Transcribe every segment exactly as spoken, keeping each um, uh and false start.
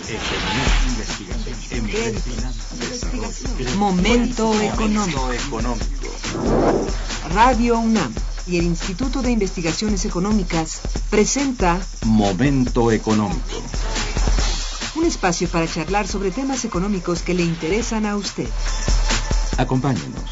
Momento económico. Radio UNAM y el Instituto de Investigaciones Económicas presenta Momento económico. Un espacio para charlar sobre temas económicos que le interesan a usted. Acompáñenos.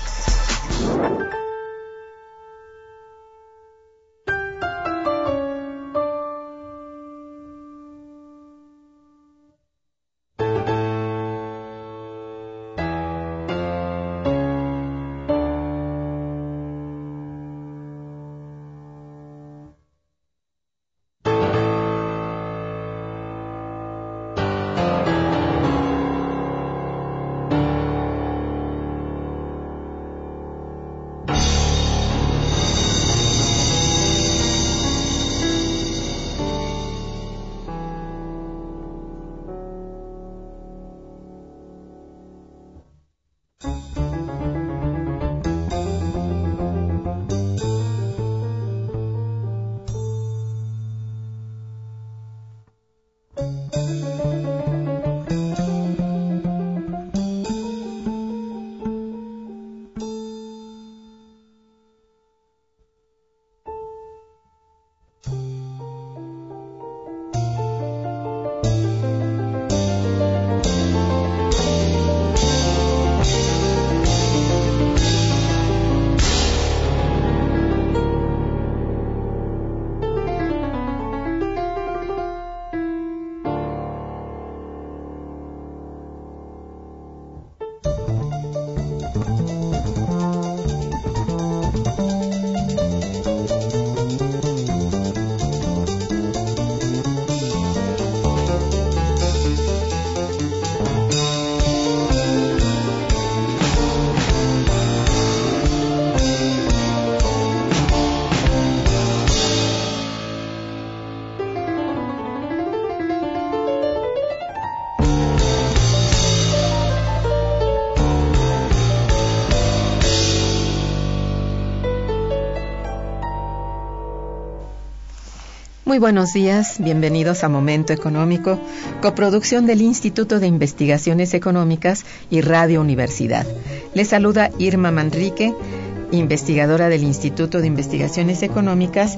Muy buenos días, bienvenidos a Momento Económico, coproducción del Instituto de Investigaciones Económicas y Radio Universidad. Les saluda Irma Manrique, investigadora del Instituto de Investigaciones Económicas,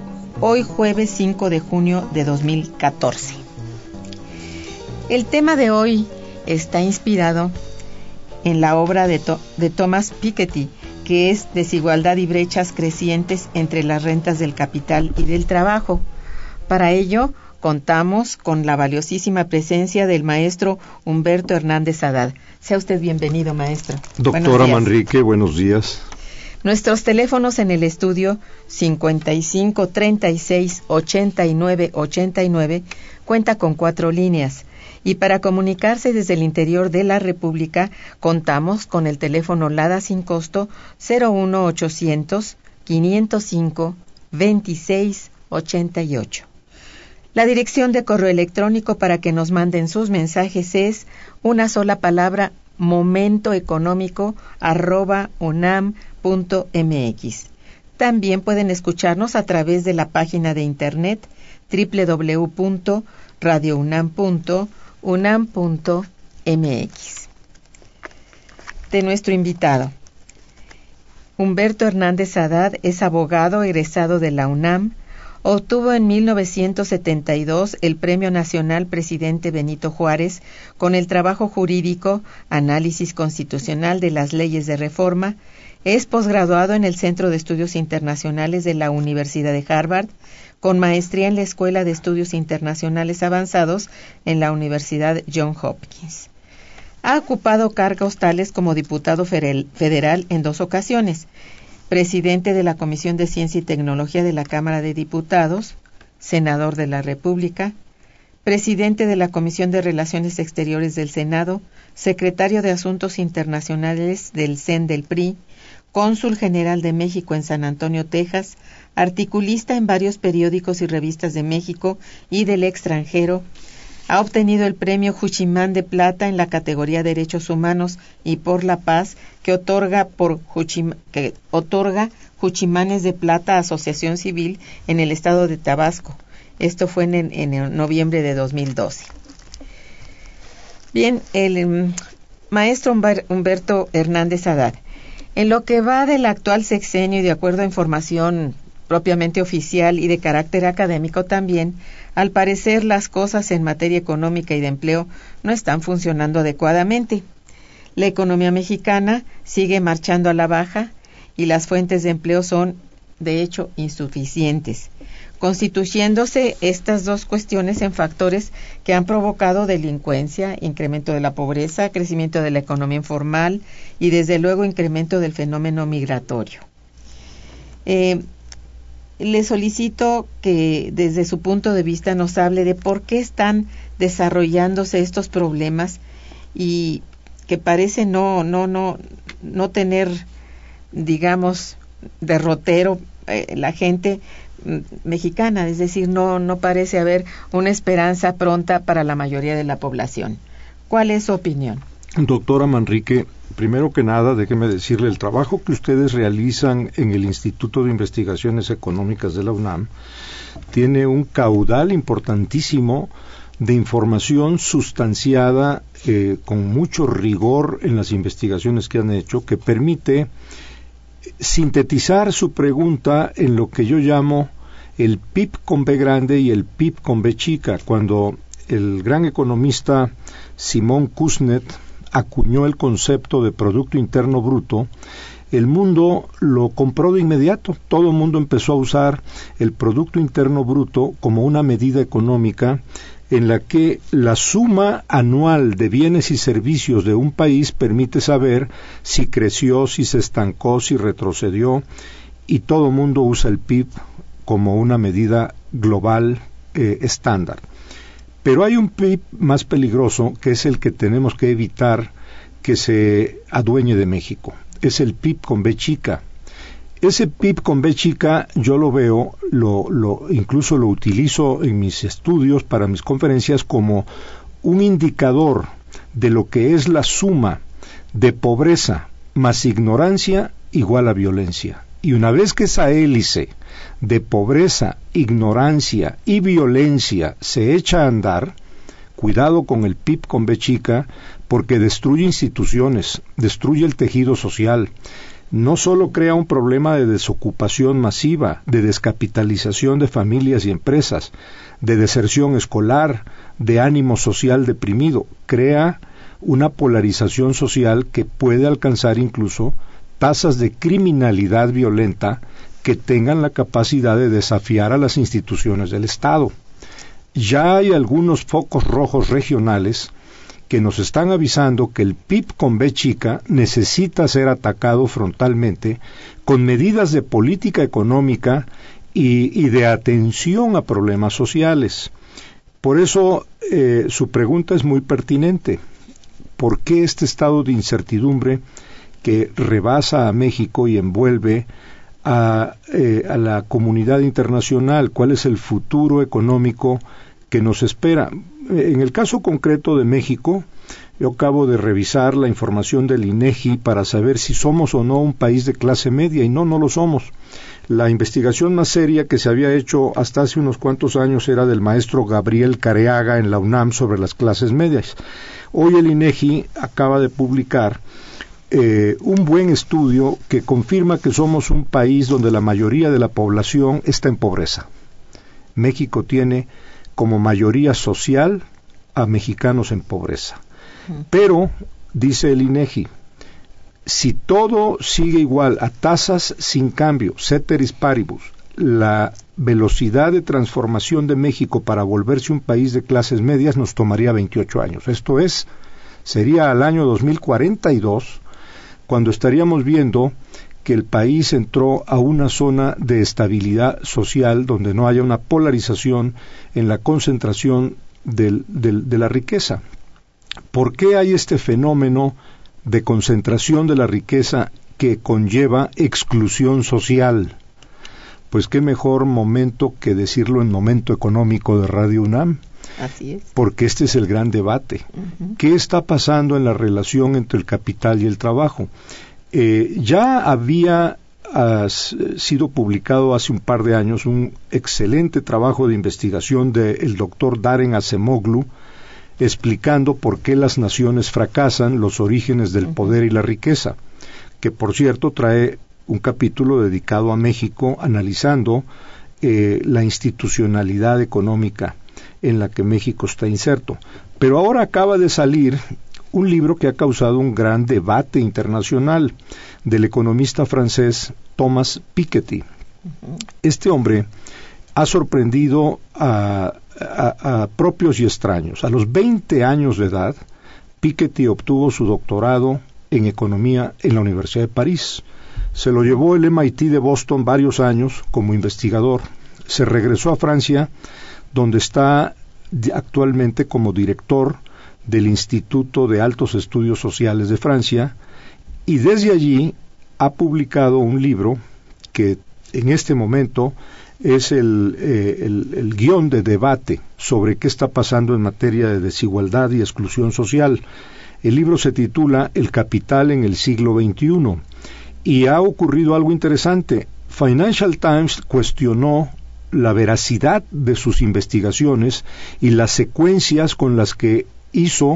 hoy jueves cinco de junio de dos mil catorce. El tema de hoy está inspirado en la obra de, to- de Thomas Piketty, que es Desigualdad y brechas crecientes entre las rentas del capital y del trabajo. Para ello, contamos con la valiosísima presencia del maestro Humberto Hernández Haddad. Sea usted bienvenido, maestro. Doctora Manrique, buenos días. Nuestros teléfonos en el estudio cincuenta y cinco, treinta y seis, ochenta y nueve, ochenta y nueve cuenta con cuatro líneas. Y para comunicarse desde el interior de la República, contamos con el teléfono LADA sin costo cero uno ochocientos, quinientos cinco, veintiséis, ochenta y ocho. La dirección de correo electrónico para que nos manden sus mensajes es una sola palabra, momentoeconómico arroba unam punto mx. También pueden escucharnos a través de la página de internet doble u doble u doble u punto radio unam punto unam punto mx. De nuestro invitado. Humberto Hernández Haddad es abogado egresado de la UNAM. Obtuvo en mil novecientos setenta y dos el Premio Nacional Presidente Benito Juárez con el trabajo jurídico Análisis Constitucional de las Leyes de Reforma. Es posgraduado en el Centro de Estudios Internacionales de la Universidad de Harvard, con maestría en la Escuela de Estudios Internacionales Avanzados en la Universidad Johns Hopkins. Ha ocupado cargos tales como diputado federal en dos ocasiones, presidente de la Comisión de Ciencia y Tecnología de la Cámara de Diputados, senador de la República, presidente de la Comisión de Relaciones Exteriores del Senado, secretario de Asuntos Internacionales del C E N del P R I, cónsul general de México en San Antonio, Texas, articulista en varios periódicos y revistas de México y del extranjero. Ha obtenido el premio Juchimán de Plata en la categoría Derechos Humanos y por la Paz, que otorga por Juchim, que otorga Juchimanes de Plata a Asociación Civil en el estado de Tabasco. Esto fue en, en, en noviembre de dos mil doce. Bien, el um, maestro Humberto Hernández Haddad, en lo que va del actual sexenio y de acuerdo a información propiamente oficial y de carácter académico también, al parecer las cosas en materia económica y de empleo no están funcionando adecuadamente. La economía mexicana sigue marchando a la baja y las fuentes de empleo son, de hecho, insuficientes, constituyéndose estas dos cuestiones en factores que han provocado delincuencia, incremento de la pobreza, crecimiento de la economía informal y, desde luego, incremento del fenómeno migratorio. Eh, le solicito que, desde su punto de vista, nos hable de por qué están desarrollándose estos problemas y que parece no, no, no, no tener, digamos, derrotero eh, la gente mexicana, es decir, no, no parece haber una esperanza pronta para la mayoría de la población. ¿Cuál es su opinión? Doctora Manrique, primero que nada, déjeme decirle, el trabajo que ustedes realizan en el Instituto de Investigaciones Económicas de la UNAM tiene un caudal importantísimo de información sustanciada eh, con mucho rigor en las investigaciones que han hecho, que permite sintetizar su pregunta en lo que yo llamo el P I B con B grande y el P I B con B chica. Cuando el gran economista Simón Kuznets acuñó el concepto de Producto Interno Bruto, el mundo lo compró de inmediato. Todo el mundo empezó a usar el Producto Interno Bruto como una medida económica en la que la suma anual de bienes y servicios de un país permite saber si creció, si se estancó, si retrocedió, y todo el mundo usa el P I B como una medida global eh, estándar. Pero hay un P I B más peligroso, que es el que tenemos que evitar que se adueñe de México. Es el P I B con B chica. Ese P I B con B chica yo lo veo, lo, lo, incluso lo utilizo en mis estudios para mis conferencias como un indicador de lo que es la suma de pobreza más ignorancia igual a violencia. Y una vez que esa hélice de pobreza, ignorancia y violencia se echa a andar, cuidado con el P I B con B chica, porque destruye instituciones, destruye el tejido social. No solo crea un problema de desocupación masiva, de descapitalización de familias y empresas, de deserción escolar, de ánimo social deprimido, crea una polarización social que puede alcanzar incluso tasas de criminalidad violenta que tengan la capacidad de desafiar a las instituciones del Estado. Ya hay algunos focos rojos regionales que nos están avisando que el P I B con B chica necesita ser atacado frontalmente con medidas de política económica y, y de atención a problemas sociales. Por eso eh, su pregunta es muy pertinente. ¿Por qué este estado de incertidumbre que rebasa a México y envuelve a, eh, a la comunidad internacional? ¿Cuál es el futuro económico que nos espera? En el caso concreto de México, yo acabo de revisar la información del INEGI para saber si somos o no un país de clase media, y no, no lo somos. La investigación más seria que se había hecho hasta hace unos cuantos años era del maestro Gabriel Careaga en la UNAM sobre las clases medias. Hoy el INEGI acaba de publicar eh, un buen estudio que confirma que somos un país donde la mayoría de la población está en pobreza. México tiene como mayoría social a mexicanos en pobreza. Pero, dice el INEGI, si todo sigue igual a tasas sin cambio, ceteris paribus, la velocidad de transformación de México para volverse un país de clases medias nos tomaría veintiocho años. Esto es, sería al año dos mil cuarenta y dos, cuando estaríamos viendo que el país entró a una zona de estabilidad social donde no haya una polarización en la concentración del, del, de la riqueza. ¿Por qué hay este fenómeno de concentración de la riqueza que conlleva exclusión social? Pues qué mejor momento que decirlo en Momento Económico de Radio UNAM. Así es. Porque este es el gran debate. Uh-huh. ¿Qué está pasando en la relación entre el capital y el trabajo? Eh, ya había uh, sido publicado hace un par de años un excelente trabajo de investigación del doctor Daron Acemoglu explicando por qué las naciones fracasan, los orígenes del poder y la riqueza, que por cierto trae un capítulo dedicado a México, analizando eh, la institucionalidad económica en la que México está inserto. Pero ahora acaba de salir un libro que ha causado un gran debate internacional, del economista francés Thomas Piketty. Este hombre ha sorprendido a, a, a propios y extraños. A los veinte años de edad, Piketty obtuvo su doctorado en economía en la Universidad de París. Se lo llevó el M I T de Boston varios años como investigador. Se regresó a Francia, donde está actualmente como director del Instituto de Altos Estudios Sociales de Francia, y desde allí ha publicado un libro que en este momento es el, eh, el, el guión de debate sobre qué está pasando en materia de desigualdad y exclusión social. El libro se titula El capital en el siglo veintiuno, y ha ocurrido algo interesante. Financial Times cuestionó la veracidad de sus investigaciones y las secuencias con las que hizo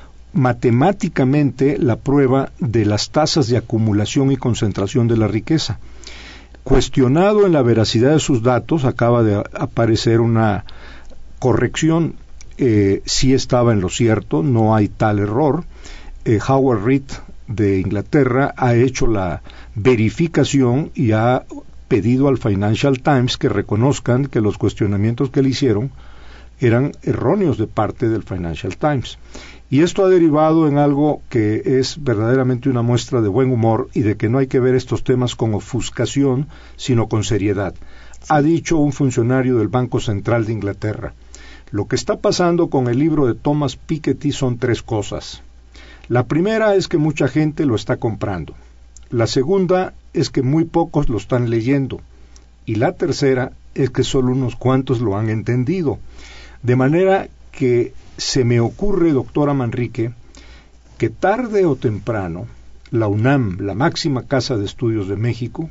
matemáticamente la prueba de las tasas de acumulación y concentración de la riqueza. Cuestionado en la veracidad de sus datos, acaba de aparecer una corrección. Eh, sí estaba en lo cierto, no hay tal error. Eh, Howard Reed de Inglaterra ha hecho la verificación y ha pedido al Financial Times que reconozcan que los cuestionamientos que le hicieron eran erróneos de parte del Financial Times. Y esto ha derivado en algo que es verdaderamente una muestra de buen humor y de que no hay que ver estos temas con ofuscación, sino con seriedad. Ha dicho un funcionario del Banco Central de Inglaterra: lo que está pasando con el libro de Thomas Piketty son tres cosas. La primera es que mucha gente lo está comprando. La segunda es que muy pocos lo están leyendo. Y la tercera es que solo unos cuantos lo han entendido. De manera que se me ocurre, doctora Manrique, que tarde o temprano la UNAM, la máxima casa de estudios de México,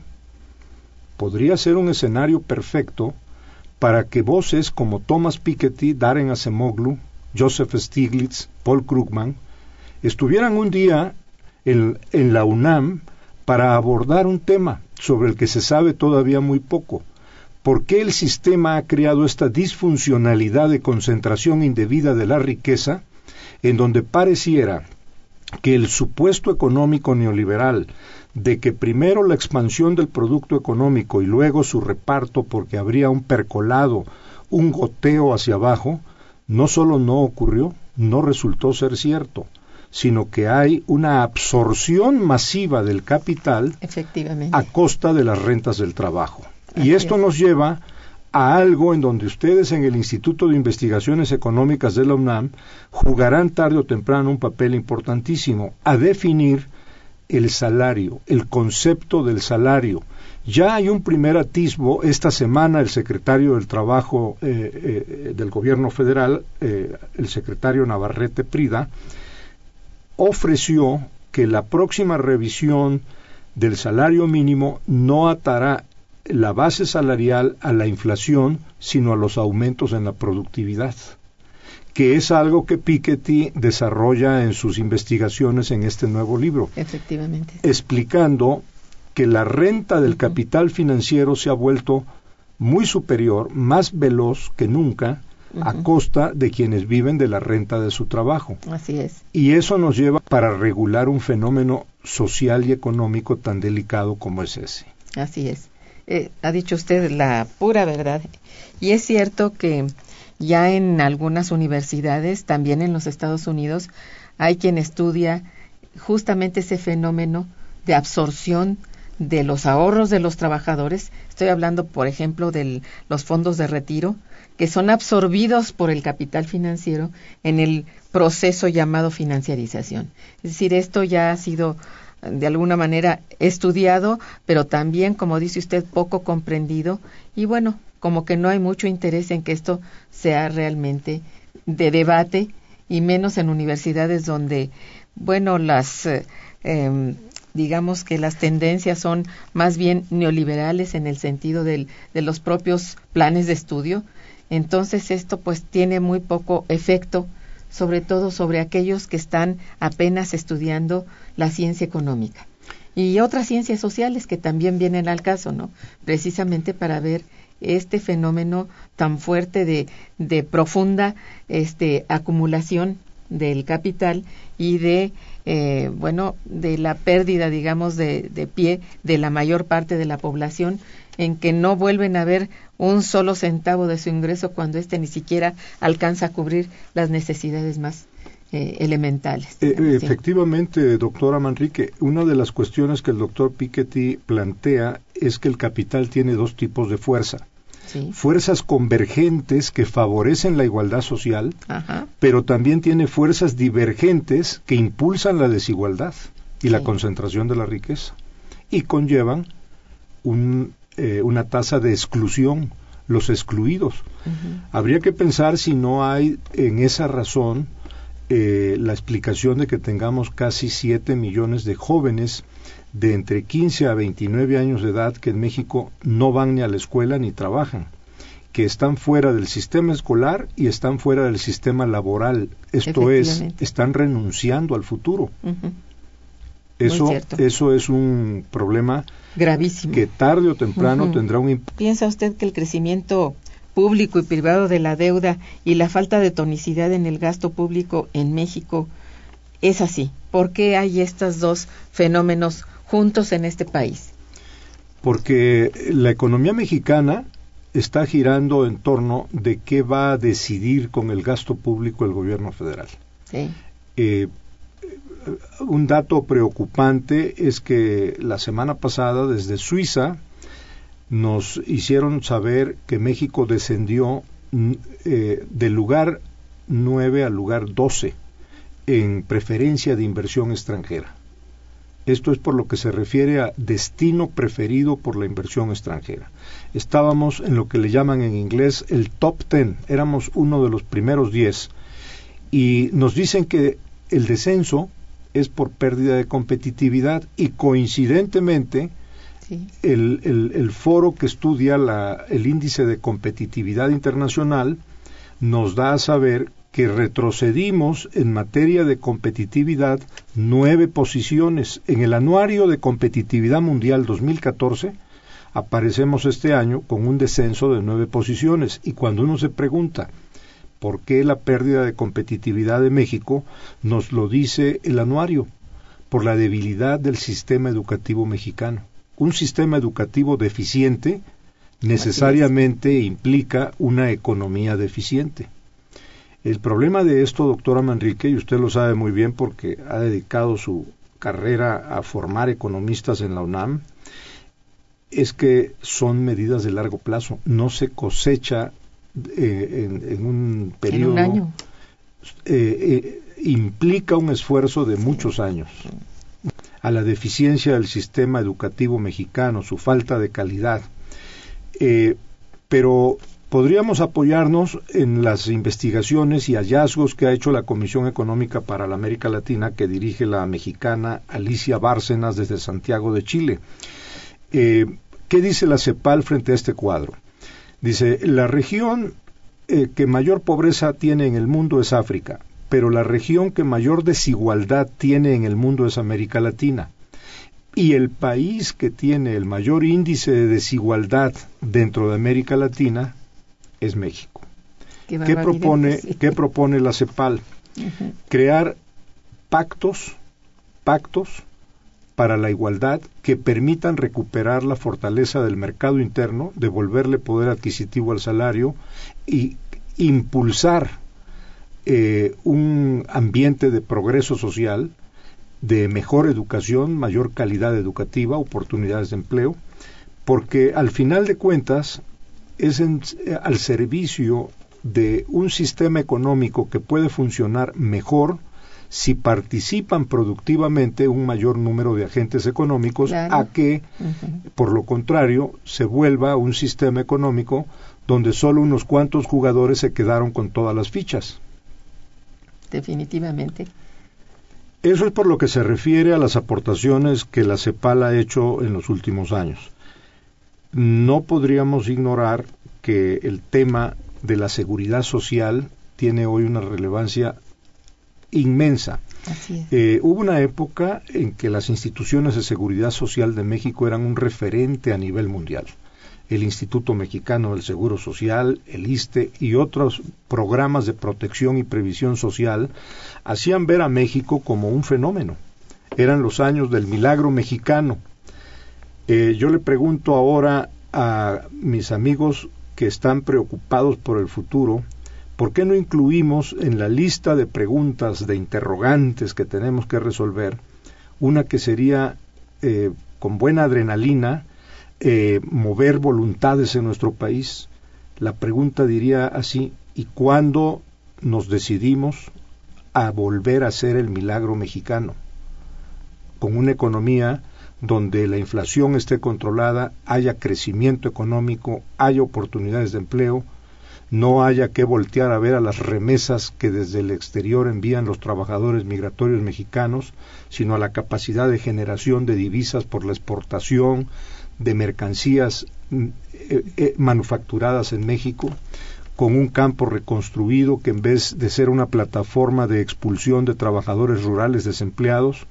podría ser un escenario perfecto para que voces como Thomas Piketty, Darren Acemoglu, Joseph Stiglitz, Paul Krugman, estuvieran un día en, en la UNAM para abordar un tema sobre el que se sabe todavía muy poco. ¿Por qué el sistema ha creado esta disfuncionalidad de concentración indebida de la riqueza, en donde pareciera que el supuesto económico neoliberal de que primero la expansión del producto económico y luego su reparto, porque habría un percolado, un goteo hacia abajo, no solo no ocurrió, no resultó ser cierto, sino que hay una absorción masiva del capital efectivamente a costa de las rentas del trabajo. Así y esto es. nos lleva a algo en donde ustedes en el Instituto de Investigaciones Económicas de la UNAM jugarán tarde o temprano un papel importantísimo, a definir el salario, el concepto del salario. Ya hay un primer atisbo. Esta semana el secretario del Trabajo eh, eh, del Gobierno Federal, eh, el secretario Navarrete Prida, ofreció que la próxima revisión del salario mínimo no atará la base salarial a la inflación, sino a los aumentos en la productividad, que es algo que Piketty desarrolla en sus investigaciones en este nuevo libro, efectivamente explicando que la renta del uh-huh. capital financiero se ha vuelto muy superior, más veloz que nunca, uh-huh. a costa de quienes viven de la renta de su trabajo. Así es. Y eso nos lleva para regular un fenómeno social y económico tan delicado como es ese. Así es. Eh, ha dicho usted la pura verdad. Y es cierto que ya en algunas universidades, también en los Estados Unidos, hay quien estudia justamente ese fenómeno de absorción de los ahorros de los trabajadores. Estoy hablando, por ejemplo, de los fondos de retiro, que son absorbidos por el capital financiero en el proceso llamado financiarización. Es decir, esto ya ha sido de alguna manera estudiado, pero también, como dice usted, poco comprendido, y bueno, como que no hay mucho interés en que esto sea realmente de debate, y menos en universidades donde, bueno, las, eh, eh, digamos que las tendencias son más bien neoliberales en el sentido del, de los propios planes de estudio. Entonces esto pues tiene muy poco efecto sobre todo sobre aquellos que están apenas estudiando la ciencia económica. Y otras ciencias sociales que también vienen al caso, ¿no? Precisamente para ver este fenómeno tan fuerte de, de profunda este, acumulación del capital y de, eh, bueno, de la pérdida, digamos, de, de pie de la mayor parte de la población, en que no vuelven a ver un solo centavo de su ingreso cuando éste ni siquiera alcanza a cubrir las necesidades más eh, elementales. Eh, efectivamente, doctora Manrique, una de las cuestiones que el doctor Piketty plantea es que el capital tiene dos tipos de fuerza. Sí. Fuerzas convergentes que favorecen la igualdad social, ajá, pero también tiene fuerzas divergentes que impulsan la desigualdad y sí. la concentración de la riqueza y conllevan un, eh, una tasa de exclusión, los excluidos. Uh-huh. Habría que pensar si no hay en esa razón eh, la explicación de que tengamos casi siete millones de jóvenes de entre quince a veintinueve años de edad que en México no van ni a la escuela ni trabajan, que están fuera del sistema escolar y están fuera del sistema laboral. Esto es, están renunciando al futuro. Uh-huh. Eso, eso es un problema gravísimo que tarde o temprano uh-huh. tendrá un impacto. ¿Piensa usted que el crecimiento público y privado de la deuda y la falta de tonicidad en el gasto público en México es así? ¿Por qué hay estos dos fenómenos juntos en este país? Porque la economía mexicana está girando en torno de qué va a decidir con el gasto público el gobierno federal. Sí. Eh, un dato preocupante es que la semana pasada desde Suiza nos hicieron saber que México descendió eh, del lugar nueve al lugar doce en preferencia de inversión extranjera. Esto es por lo que se refiere a destino preferido por la inversión extranjera. Estábamos en lo que le llaman en inglés el top ten, éramos uno de los primeros diez, y nos dicen que el descenso es por pérdida de competitividad y coincidentemente sí. el, el, el foro que estudia la, el índice de competitividad internacional nos da a saber que retrocedimos en materia de competitividad nueve posiciones. En el Anuario de Competitividad Mundial dos mil catorce aparecemos este año con un descenso de nueve posiciones. Y cuando uno se pregunta por qué la pérdida de competitividad de México, nos lo dice el anuario, por la debilidad del sistema educativo mexicano. Un sistema educativo deficiente necesariamente implica una economía deficiente. El problema de esto, doctora Manrique, y usted lo sabe muy bien porque ha dedicado su carrera a formar economistas en la UNAM, es que son medidas de largo plazo. No se cosecha eh, en, en un periodo. En un año. Eh, eh, implica un esfuerzo de muchos años. A la deficiencia del sistema educativo mexicano, su falta de calidad. Eh, pero podríamos apoyarnos en las investigaciones y hallazgos que ha hecho la Comisión Económica para la América Latina, que dirige la mexicana Alicia Bárcenas desde Santiago de Chile. Eh, ¿Qué dice la CEPAL frente a este cuadro? Dice, la región eh, que mayor pobreza tiene en el mundo es África, pero la región que mayor desigualdad tiene en el mundo es América Latina. Y el país que tiene el mayor índice de desigualdad dentro de América Latina es México. ¿Qué, ¿Qué propone, sí. ¿Qué propone la CEPAL? Uh-huh. Crear pactos, pactos para la igualdad que permitan recuperar la fortaleza del mercado interno, devolverle poder adquisitivo al salario y impulsar eh, un ambiente de progreso social, de mejor educación, mayor calidad educativa, oportunidades de empleo, porque al final de cuentas es en, al servicio de un sistema económico que puede funcionar mejor si participan productivamente un mayor número de agentes económicos, claro, a que, uh-huh. por lo contrario, se vuelva un sistema económico donde solo unos cuantos jugadores se quedaron con todas las fichas. Definitivamente. Eso es por lo que se refiere a las aportaciones que la CEPAL ha hecho en los últimos años. No podríamos ignorar que el tema de la seguridad social tiene hoy una relevancia inmensa. Así es. Eh, hubo una época en que las instituciones de seguridad social de México eran un referente a nivel mundial. El Instituto Mexicano del Seguro Social, el ISSSTE y otros programas de protección y previsión social hacían ver a México como un fenómeno. Eran los años del milagro mexicano. Eh, yo le pregunto ahora a mis amigos que están preocupados por el futuro, ¿por qué no incluimos en la lista de preguntas, de interrogantes que tenemos que resolver, una que sería eh, con buena adrenalina, eh, mover voluntades en nuestro país? La pregunta diría así: ¿y cuándo nos decidimos a volver a ser el milagro mexicano? Con una economía donde la inflación esté controlada, haya crecimiento económico, haya oportunidades de empleo, no haya que voltear a ver a las remesas que desde el exterior envían los trabajadores migratorios mexicanos, sino a la capacidad de generación de divisas por la exportación de mercancías eh, eh, manufacturadas en México, con un campo reconstruido que en vez de ser una plataforma de expulsión de trabajadores rurales desempleados,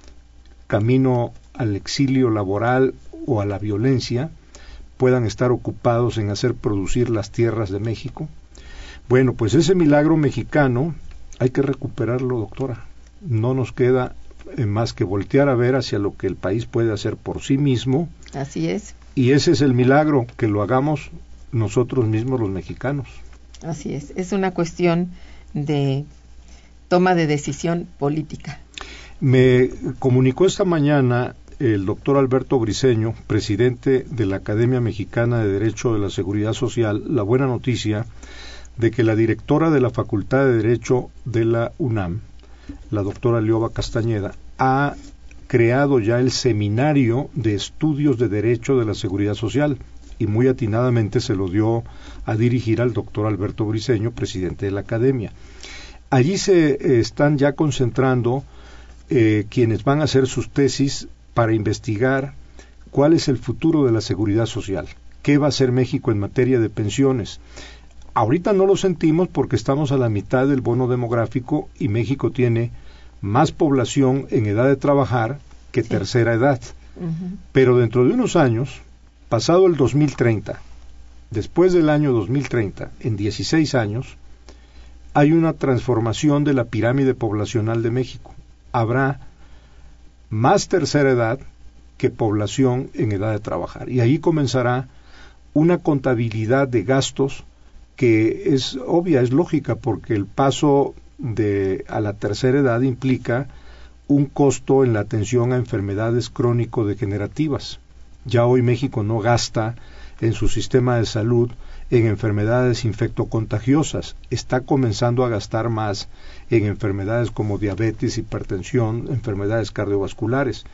camino al exilio laboral o a la violencia, puedan estar ocupados en hacer producir las tierras de México. Bueno, pues ese milagro mexicano hay que recuperarlo, doctora. No nos queda eh, más que voltear a ver hacia lo que el país puede hacer por sí mismo. Así es. Y ese es el milagro, que lo hagamos nosotros mismos los mexicanos. Así es. Es una cuestión de toma de decisión política. Me comunicó esta mañana el doctor Alberto Briceño, presidente de la Academia Mexicana de Derecho de la Seguridad Social, la buena noticia de que la directora de la Facultad de Derecho de la UNAM, la doctora Lioba Castañeda, ha creado ya el Seminario de Estudios de Derecho de la Seguridad Social, y muy atinadamente se lo dio a dirigir al doctor Alberto Briceño, presidente de la Academia. Allí se eh, están ya concentrando eh, quienes van a hacer sus tesis para investigar cuál es el futuro de la seguridad social, qué va a hacer México en materia de pensiones. Ahorita no lo sentimos porque estamos a la mitad del bono demográfico y México tiene más población en edad de trabajar que sí. tercera edad. Uh-huh. Pero dentro de unos años, pasado el dos mil treinta, después del año dos mil treinta, en dieciséis años, hay una transformación de la pirámide poblacional de México. Habrá más tercera edad que población en edad de trabajar. Y ahí comenzará una contabilidad de gastos que es obvia, es lógica, porque el paso de a la tercera edad implica un costo en la atención a enfermedades crónico-degenerativas. Ya hoy México no gasta en su sistema de salud en enfermedades infectocontagiosas, está comenzando a gastar más en enfermedades como diabetes, hipertensión, enfermedades cardiovasculares.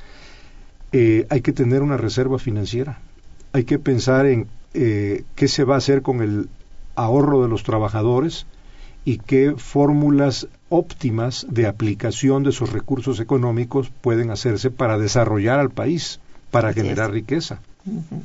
Eh, hay que tener una reserva financiera, hay que pensar en eh, qué se va a hacer con el ahorro de los trabajadores y qué fórmulas óptimas de aplicación de esos recursos económicos pueden hacerse para desarrollar al país, para Así generar es. riqueza. Uh-huh.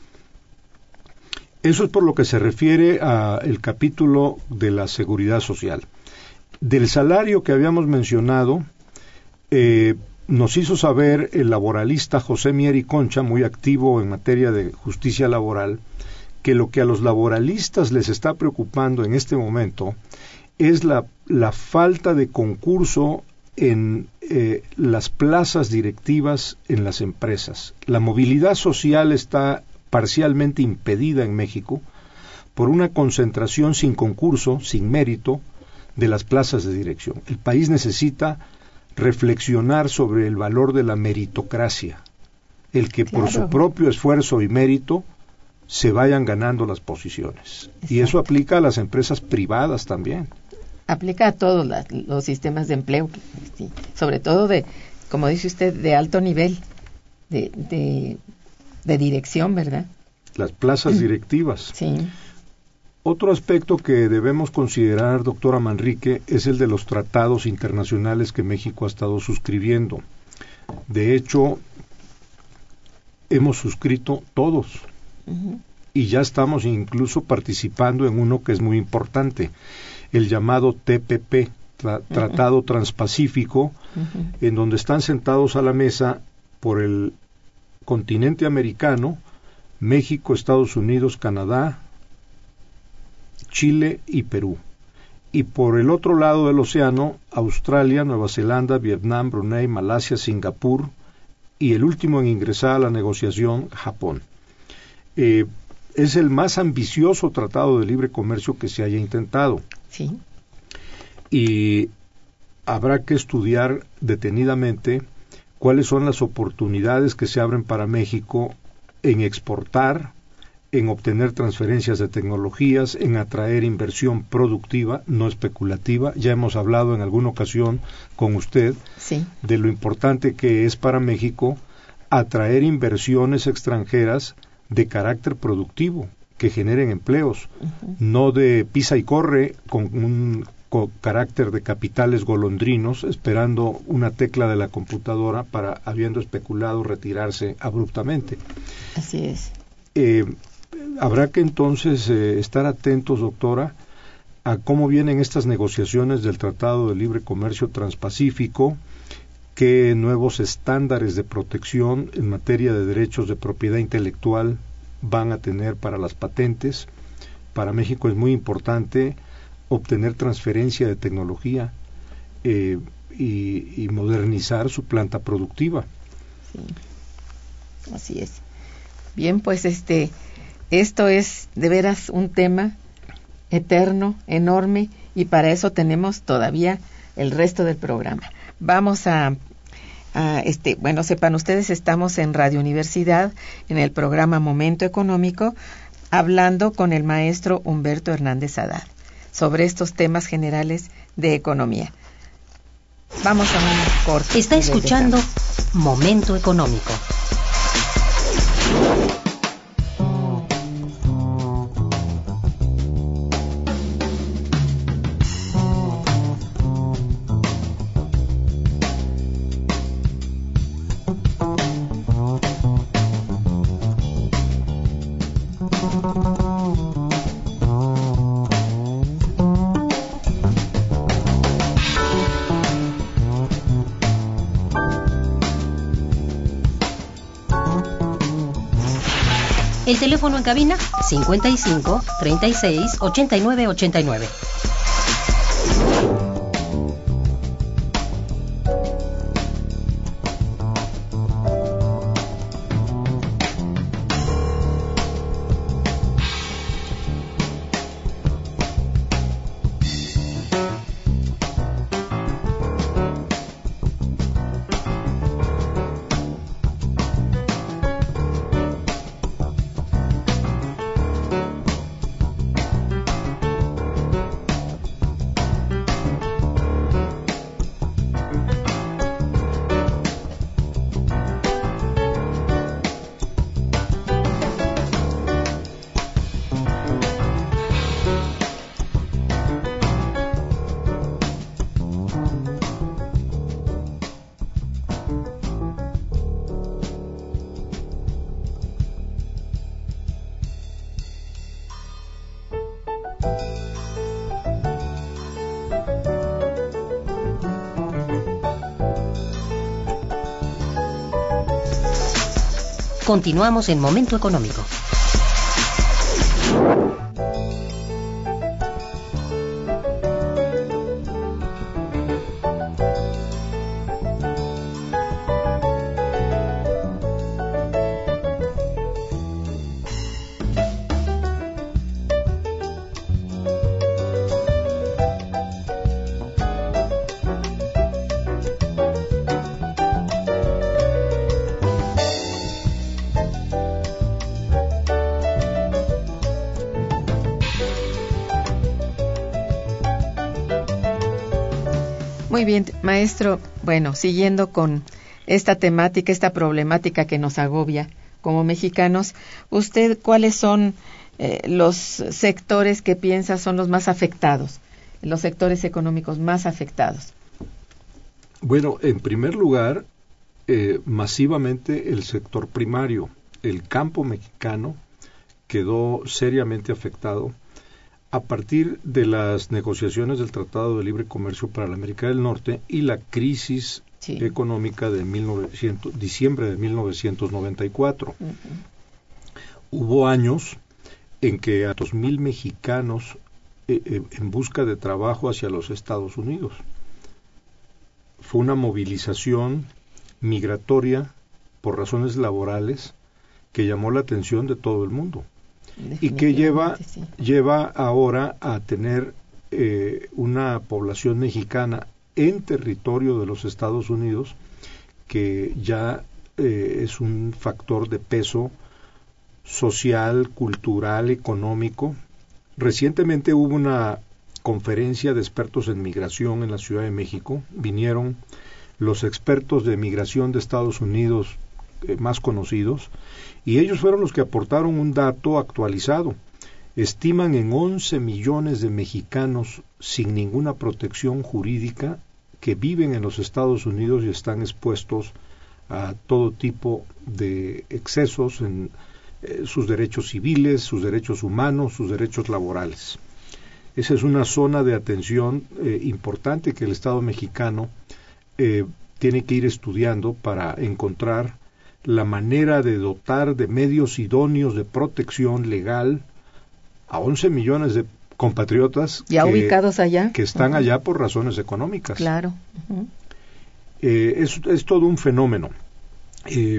Eso es por lo que se refiere al capítulo de la seguridad social. Del salario que habíamos mencionado, eh, nos hizo saber el laboralista José Mier y Concha, muy activo en materia de justicia laboral, que lo que a los laboralistas les está preocupando en este momento es la, la falta de concurso en eh, las plazas directivas en las empresas. La movilidad social está parcialmente impedida en México por una concentración sin concurso, sin mérito, de las plazas de dirección. El país necesita reflexionar sobre el valor de la meritocracia, el que claro. por su propio esfuerzo y mérito se vayan ganando las posiciones. Exacto. Y eso aplica a las empresas privadas también. Aplica a todos la, los sistemas de empleo, sí, sobre todo de, como dice usted, de alto nivel, de, de, de dirección, ¿verdad? Las plazas directivas. Sí. Otro aspecto que debemos considerar, doctora Manrique, es el de los tratados internacionales que México ha estado suscribiendo. De hecho, hemos suscrito todos. Uh-huh. Y ya estamos incluso participando en uno que es muy importante, el llamado T P P, tra Tratado Transpacífico, uh-huh. en donde están sentados a la mesa por el continente americano, México, Estados Unidos, Canadá, Chile y Perú. Y por el otro lado del océano, Australia, Nueva Zelanda, Vietnam, Brunei, Malasia, Singapur y el último en ingresar a la negociación, Japón. Eh, es el más ambicioso tratado de libre comercio que se haya intentado. Sí. Y habrá que estudiar detenidamente cuáles son las oportunidades que se abren para México en exportar, en obtener transferencias de tecnologías, en atraer inversión productiva, no especulativa. Ya hemos hablado en alguna ocasión con usted sí. de lo importante que es para México atraer inversiones extranjeras de carácter productivo, que generen empleos, uh-huh. no de pisa y corre con un con carácter de capitales golondrinos, esperando una tecla de la computadora para, habiendo especulado, retirarse abruptamente. Así es. Eh, habrá que entonces eh, estar atentos, doctora, a cómo vienen estas negociaciones del Tratado de Libre Comercio Transpacífico, qué nuevos estándares de protección en materia de derechos de propiedad intelectual van a tener para las patentes. Para México es muy importante obtener transferencia de tecnología eh, y, y modernizar su planta productiva. Sí, así es. Bien, pues este, esto es de veras un tema eterno, enorme, y para eso tenemos todavía el resto del programa. Vamos a, a este, bueno, sepan ustedes, estamos en Radio Universidad, en el programa Momento Económico, hablando con el maestro Humberto Hernández Haddad sobre estos temas generales de economía. Vamos a un corte. Está escuchando Momento Económico. El teléfono en cabina cincuenta y cinco, treinta y seis, ochenta y nueve, ochenta y nueve. Continuamos en Momento Económico. Muy bien, maestro. Bueno, siguiendo con esta temática, esta problemática que nos agobia como mexicanos, ¿usted cuáles son eh, los sectores que piensa son los más afectados, los sectores económicos más afectados? Bueno, en primer lugar, eh, masivamente el sector primario. El campo mexicano quedó seriamente afectado. a partir de las negociaciones del Tratado de Libre Comercio para la América del Norte y la crisis sí. económica de mil novecientos, diciembre de mil novecientos noventa y cuatro. Uh-huh. Hubo años en que a dos mil mexicanos eh, eh, en busca de trabajo hacia los Estados Unidos. Fue una movilización migratoria por razones laborales que llamó la atención de todo el mundo y que lleva, sí. lleva ahora a tener eh, una población mexicana en territorio de los Estados Unidos que ya eh, es un factor de peso social, cultural, económico. Recientemente hubo una conferencia de expertos en migración en la Ciudad de México. Vinieron los expertos de migración de Estados Unidos eh, más conocidos, y ellos fueron los que aportaron un dato actualizado. Estiman en once millones de mexicanos sin ninguna protección jurídica que viven en los Estados Unidos y están expuestos a todo tipo de excesos en eh, sus derechos civiles, sus derechos humanos, sus derechos laborales. Esa es una zona de atención eh, importante que el Estado mexicano eh, tiene que ir estudiando para encontrar la manera de dotar de medios idóneos de protección legal a once millones de compatriotas ya que, ubicados allá, que están uh-huh. allá por razones económicas. Claro. Uh-huh. Eh, es, es todo un fenómeno. Eh,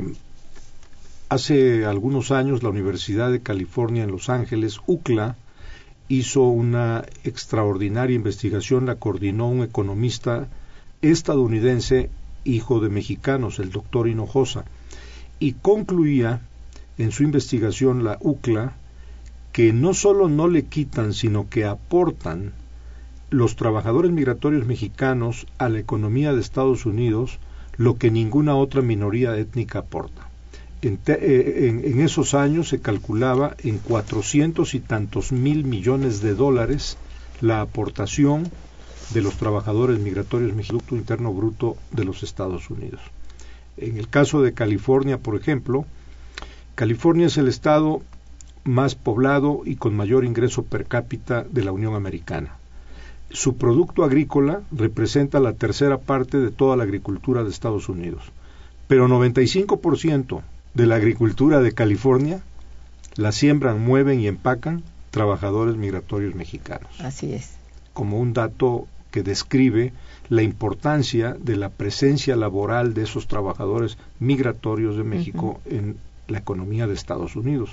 hace algunos años la Universidad de California en Los Ángeles, U C L A, hizo una extraordinaria investigación, la coordinó un economista estadounidense, hijo de mexicanos, el doctor Hinojosa, y concluía en su investigación la U C L A que no solo no le quitan, sino que aportan los trabajadores migratorios mexicanos a la economía de Estados Unidos lo que ninguna otra minoría étnica aporta. En, te, eh, en, en esos años se calculaba en cuatrocientos y tantos mil millones de dólares la aportación de los trabajadores migratorios mexicanos al Producto Interno Bruto de los Estados Unidos. En el caso de California, por ejemplo, California es el estado más poblado y con mayor ingreso per cápita de la Unión Americana. Su producto agrícola representa la tercera parte de toda la agricultura de Estados Unidos, pero noventa y cinco por ciento de la agricultura de California la siembran, mueven y empacan trabajadores migratorios mexicanos. Así es. Como un dato que describe la importancia de la presencia laboral de esos trabajadores migratorios de México uh-huh. en la economía de Estados Unidos.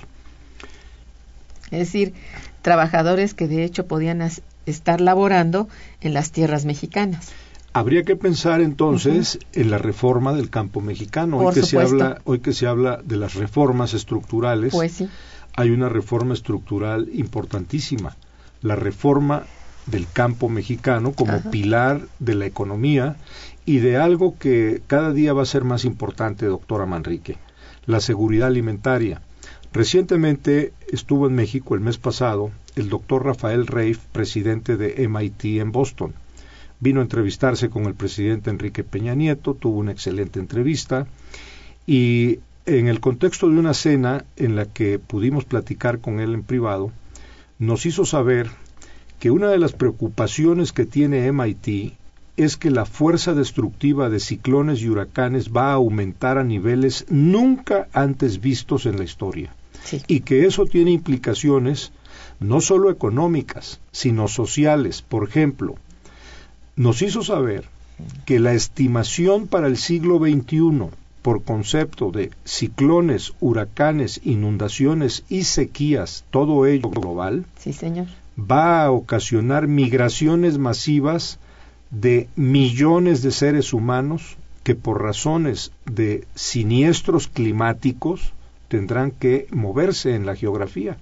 Es decir, trabajadores que de hecho podían as- estar laborando en las tierras mexicanas. Habría que pensar entonces uh-huh. en la reforma del campo mexicano. Hoy que, se habla, hoy que se habla de las reformas estructurales, pues sí. hay una reforma estructural importantísima, la reforma del campo mexicano como Ajá. pilar de la economía y de algo que cada día va a ser más importante, doctora Manrique, la seguridad alimentaria. Recientemente estuvo en México el mes pasado el doctor Rafael Reif, presidente de M I T en Boston. Vino a entrevistarse con el presidente Enrique Peña Nieto, tuvo una excelente entrevista y en el contexto de una cena en la que pudimos platicar con él en privado, nos hizo saber que una de las preocupaciones que tiene M I T es que la fuerza destructiva de ciclones y huracanes va a aumentar a niveles nunca antes vistos en la historia. Sí. Y que eso tiene implicaciones no solo económicas, sino sociales. Por ejemplo, nos hizo saber que la estimación para el siglo veintiuno por concepto de ciclones, huracanes, inundaciones y sequías, todo ello global, sí, señor, va a ocasionar migraciones masivas de millones de seres humanos que por razones de siniestros climáticos tendrán que moverse en la geografía.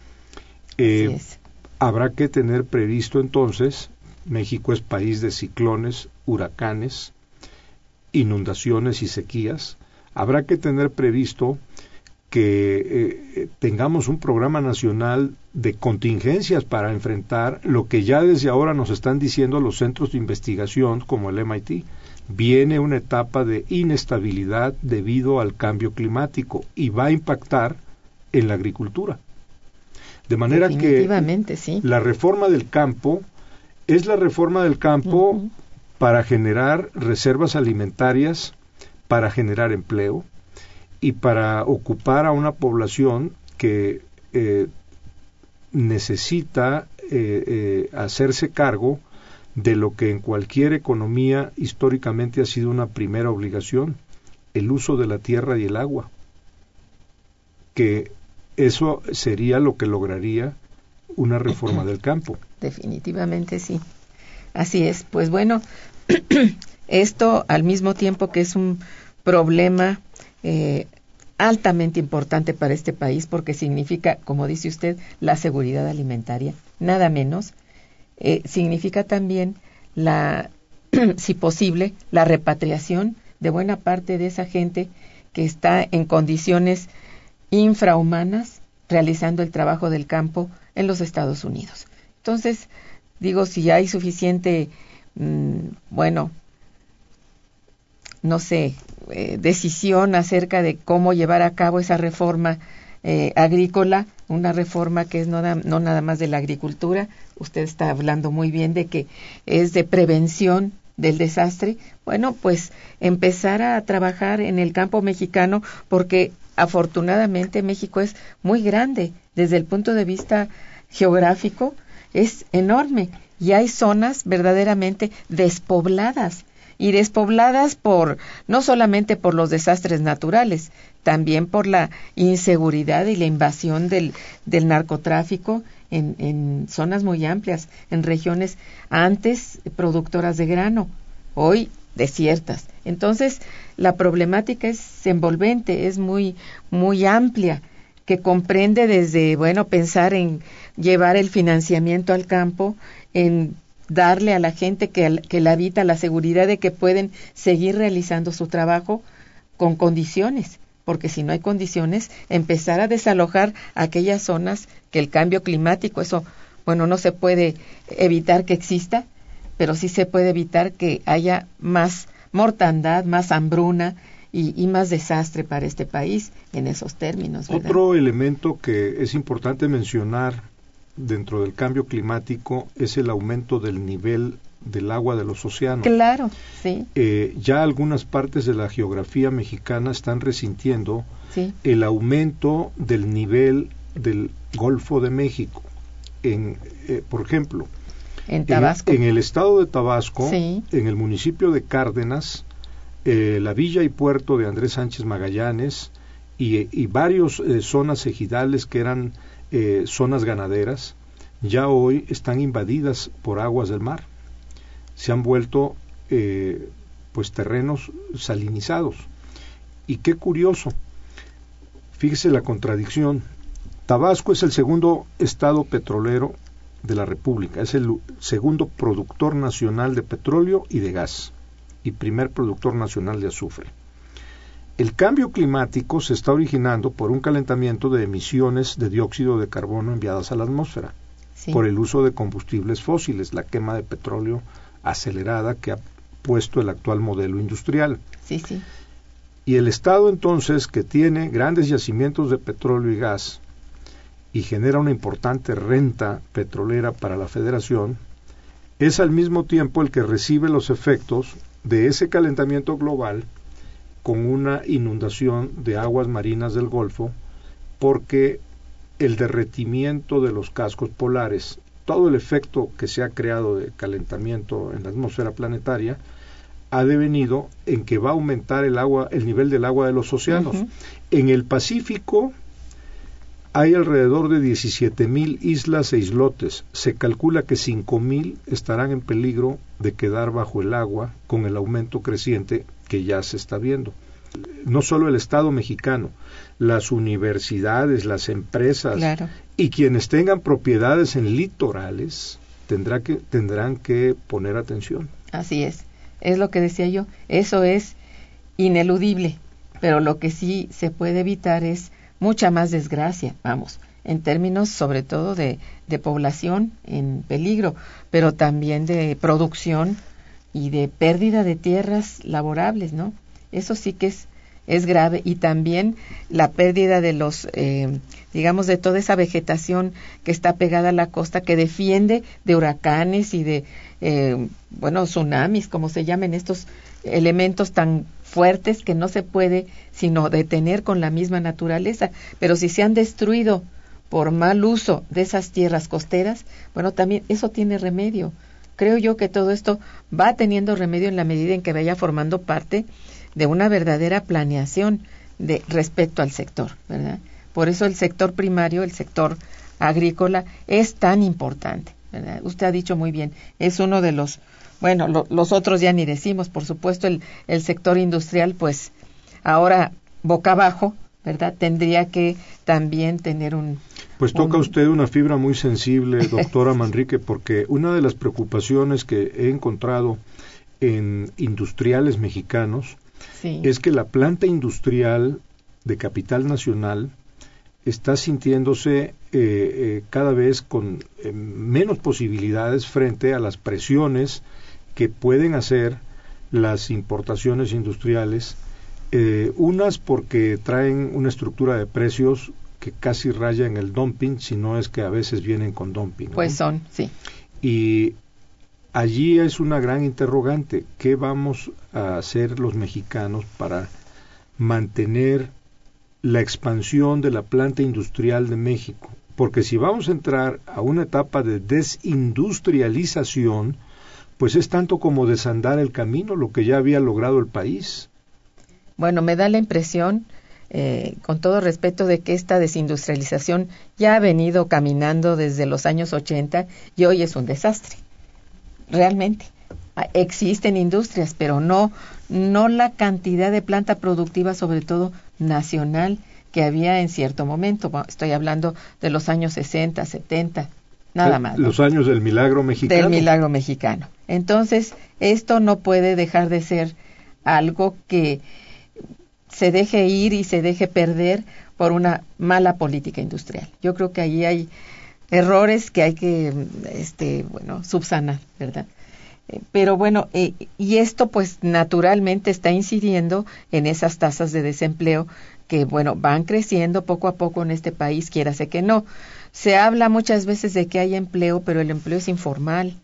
Eh, habrá que tener previsto entonces, México es país de ciclones, huracanes, inundaciones y sequías, habrá que tener previsto que eh, tengamos un programa nacional de contingencias para enfrentar lo que ya desde ahora nos están diciendo los centros de investigación como el M I T. Viene una etapa de inestabilidad debido al cambio climático y va a impactar en la agricultura. De manera que definitivamente, sí. la reforma del campo es la reforma del campo uh-huh. para generar reservas alimentarias, para generar empleo y para ocupar a una población que eh, necesita eh, eh, hacerse cargo de lo que en cualquier economía históricamente ha sido una primera obligación, el uso de la tierra y el agua, que eso sería lo que lograría una reforma del campo. Definitivamente sí, así es. Pues bueno, esto al mismo tiempo que es un problema eh, altamente importante para este país, porque significa, como dice usted, la seguridad alimentaria, nada menos, eh, significa también la, si posible, la repatriación de buena parte de esa gente que está en condiciones infrahumanas realizando el trabajo del campo en los Estados Unidos. Entonces, digo, si hay suficiente, mmm, bueno, no sé, eh, decisión acerca de cómo llevar a cabo esa reforma eh, agrícola, una reforma que es no, da, no nada más de la agricultura, usted está hablando muy bien de que es de prevención del desastre, bueno, pues empezar a trabajar en el campo mexicano, porque afortunadamente México es muy grande desde el punto de vista geográfico, es enorme y hay zonas verdaderamente despobladas y despobladas por no solamente por los desastres naturales, también por la inseguridad y la invasión del, del narcotráfico en, en zonas muy amplias, en regiones antes productoras de grano, hoy desiertas. Entonces, la problemática es envolvente, es muy, muy amplia, que comprende desde, bueno, pensar en llevar el financiamiento al campo, en darle a la gente que, que la habita la seguridad de que pueden seguir realizando su trabajo con condiciones, porque si no hay condiciones, empezar a desalojar aquellas zonas que el cambio climático, eso, bueno, no se puede evitar que exista, pero sí se puede evitar que haya más mortandad, más hambruna y, y más desastre para este país en esos términos, ¿verdad? Otro elemento que es importante mencionar dentro del cambio climático es el aumento del nivel del agua de los océanos. Claro, sí. Eh, ya algunas partes de la geografía mexicana están resintiendo sí. el aumento del nivel del Golfo de México. En, eh, por ejemplo, en Tabasco. En, en el estado de Tabasco, sí. en el municipio de Cárdenas, eh, la villa y puerto de Andrés Sánchez Magallanes y, y varios eh, zonas ejidales que eran eh, zonas ganaderas, ya hoy están invadidas por aguas del mar. Se han vuelto eh, pues terrenos salinizados. Y qué curioso, fíjese la contradicción. Tabasco es el segundo estado petrolero de la República, es el segundo productor nacional de petróleo y de gas, y primer productor nacional de azufre. El cambio climático se está originando por un calentamiento de emisiones de dióxido de carbono enviadas a la atmósfera, sí. por el uso de combustibles fósiles, la quema de petróleo acelerada que ha puesto el actual modelo industrial. Sí, sí. Y el Estado entonces, que tiene grandes yacimientos de petróleo y gas y genera una importante renta petrolera para la Federación, es al mismo tiempo el que recibe los efectos de ese calentamiento global con una inundación de aguas marinas del Golfo, porque el derretimiento de los cascos polares, todo el efecto que se ha creado de calentamiento en la atmósfera planetaria, ha devenido en que va a aumentar el agua, el nivel del agua de los océanos. Uh-huh. En el Pacífico hay alrededor de diecisiete mil islas e islotes. Se calcula que cinco mil estarán en peligro de quedar bajo el agua con el aumento creciente que ya se está viendo. No solo el Estado mexicano, las universidades, las empresas claro. y quienes tengan propiedades en litorales tendrá que, tendrán que poner atención. Así es, es lo que decía yo, eso es ineludible, pero lo que sí se puede evitar es mucha más desgracia, vamos, en términos sobre todo de, de población en peligro, pero también de producción y de pérdida de tierras laborables, ¿no? Eso sí que es es grave, y también la pérdida de los, eh, digamos, de toda esa vegetación que está pegada a la costa, que defiende de huracanes y de, eh, bueno, tsunamis, como se llaman estos elementos tan fuertes que no se puede sino detener con la misma naturaleza. Pero si se han destruido por mal uso de esas tierras costeras, bueno, también eso tiene remedio. Creo yo que todo esto va teniendo remedio en la medida en que vaya formando parte de una verdadera planeación de respecto al sector, ¿verdad? Por eso el sector primario, el sector agrícola, es tan importante, ¿verdad? Usted ha dicho muy bien, es uno de los, bueno, lo, los otros ya ni decimos, por supuesto, el, el sector industrial, pues ahora boca abajo, ¿verdad? Tendría que también tener un... Pues toca un... usted una fibra muy sensible, doctora Manrique, porque una de las preocupaciones que he encontrado en industriales mexicanos sí. es que la planta industrial de capital nacional está sintiéndose eh, eh, cada vez con eh, menos posibilidades frente a las presiones que pueden hacer las importaciones industriales, eh, unas porque traen una estructura de precios que casi raya en el dumping, si no es que a veces vienen con dumping, ¿no? Pues son, sí. Y allí es una gran interrogante, ¿qué vamos a hacer los mexicanos para mantener la expansión de la planta industrial de México? Porque si vamos a entrar a una etapa de desindustrialización, pues es tanto como desandar el camino, lo que ya había logrado el país. Bueno, me da la impresión, eh, con todo respeto, de que esta desindustrialización ya ha venido caminando desde los años ochenta y hoy es un desastre. Realmente. Existen industrias, pero no, no la cantidad de planta productiva, sobre todo nacional, que había en cierto momento. Estoy hablando de los años sesenta, setenta, nada más. Los ¿no? años del milagro mexicano. Del milagro mexicano. Entonces, esto no puede dejar de ser algo que se deje ir y se deje perder por una mala política industrial. Yo creo que ahí hay errores que hay que, este, bueno, subsanar, ¿verdad? Pero bueno, eh, y esto pues naturalmente está incidiendo en esas tasas de desempleo que, bueno, van creciendo poco a poco en este país, quiérase que no. Se habla muchas veces de que hay empleo, pero el empleo es informal.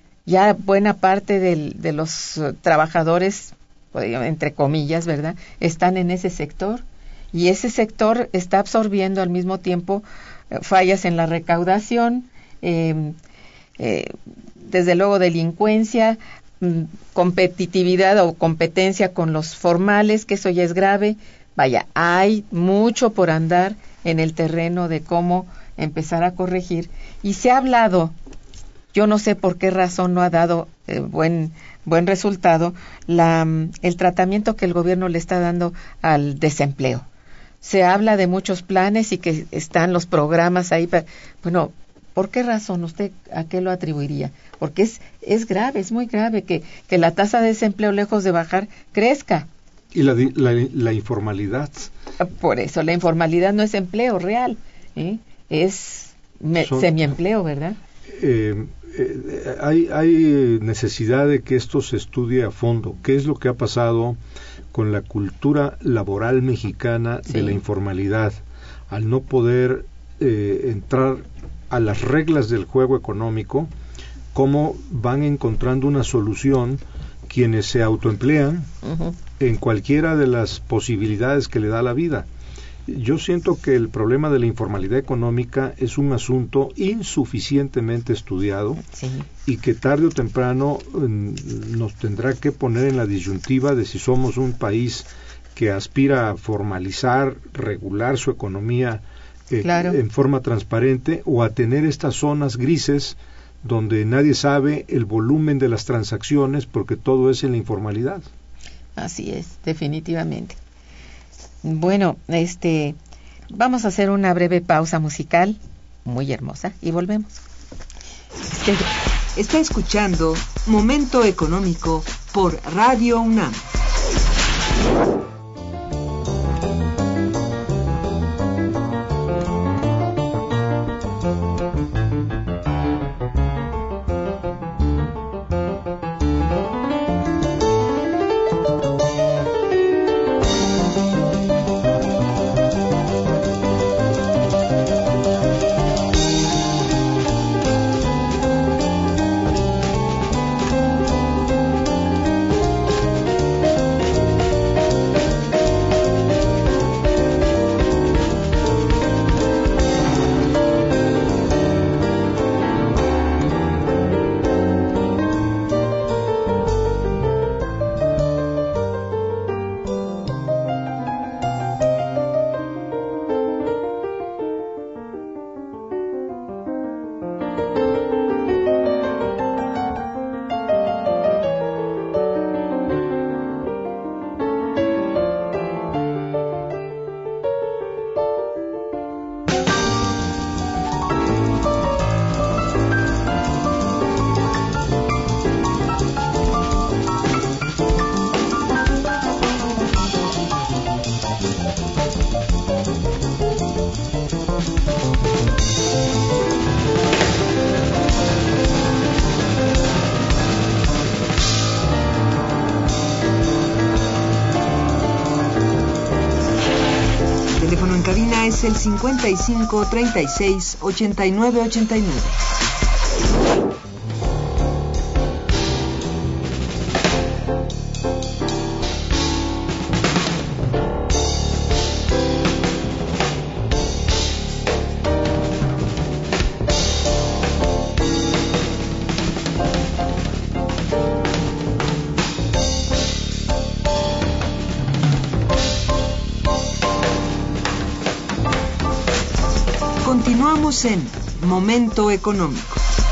Ya buena parte del, de los uh, trabajadores, entre comillas, ¿verdad?, están en ese sector, y ese sector está absorbiendo al mismo tiempo uh, fallas en la recaudación, eh, eh, desde luego delincuencia, mmm, competitividad o competencia con los formales, que eso ya es grave. Vaya, hay mucho por andar en el terreno de cómo empezar a corregir, y se ha hablado, yo no sé por qué razón no ha dado eh, buen buen resultado la el tratamiento que el gobierno le está dando al desempleo. Se habla de muchos planes y que están los programas ahí, pero, bueno, ¿por qué razón usted a qué lo atribuiría? Porque es es grave, es muy grave que que la tasa de desempleo, lejos de bajar, crezca. Y la, la, la informalidad. Por eso, la informalidad no es empleo real, ¿eh? Es me, Son, semiempleo, ¿verdad? Eh, eh, hay, hay necesidad de que esto se estudie a fondo. ¿Qué es lo que ha pasado con la cultura laboral mexicana sí. de la informalidad? Al no poder eh, entrar a las reglas del juego económico, ¿cómo van encontrando una solución quienes se autoemplean uh-huh. en cualquiera de las posibilidades que le da la vida? Yo siento que el problema de la informalidad económica es un asunto insuficientemente estudiado sí. y que tarde o temprano eh, nos tendrá que poner en la disyuntiva de si somos un país que aspira a formalizar, regular su economía eh, claro. en forma transparente, o a tener estas zonas grises donde nadie sabe el volumen de las transacciones porque todo es en la informalidad. Así es, definitivamente. Bueno, este, vamos a hacer una breve pausa musical, muy hermosa, y volvemos. Este, está escuchando Momento Económico por Radio UNAM. teléfono en cabina es el cincuenta y cinco, treinta y seis, ochenta y nueve, ochenta y nueve. Continuamos en Momento Económico.